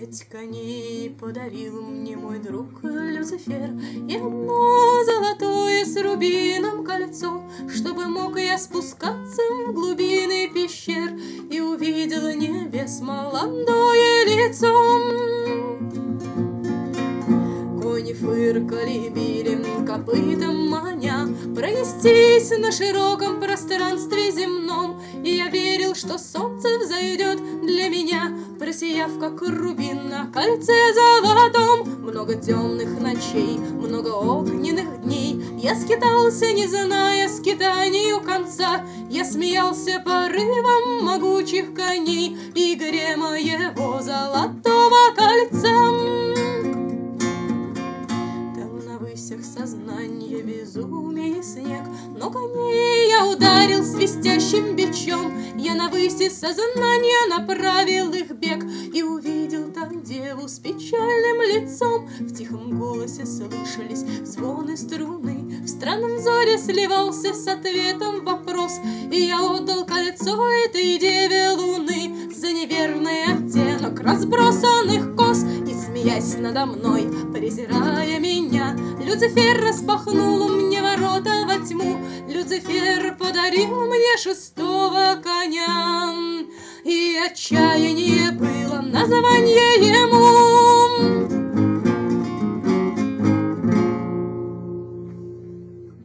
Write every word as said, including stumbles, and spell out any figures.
Десять коней подарил мне мой друг Люцифер и одно золотое с рубином кольцо, чтобы мог я спускаться в глубины пещер и увидел небес молодое лицо. Кони фыркали, били копытом маня пронестись на широком пространстве земном, и я верил, что солнце взойдет для меня, просияв, как рубин на кольце золотом. Много темных ночей, много огненных дней я скитался, не зная скитанию конца. Я смеялся порывом могучих коней и игре моего золотого кольца. Всех сознание, безумие, снег, но коней я ударил свистящим бичом. Я на выси сознания направил их бег и увидел там деву с печальным лицом. В тихом голосе слышались звоны струны, в странном взоре сливался с ответом вопрос, и я отдал кольцо этой деве луны за неверный оттенок разбросанных кос. И, смеясь надо мной, презирая меня, Люцифер распахнул мне ворота во тьму. Люцифер подарил мне шестого коня, и отчаяние было название ему.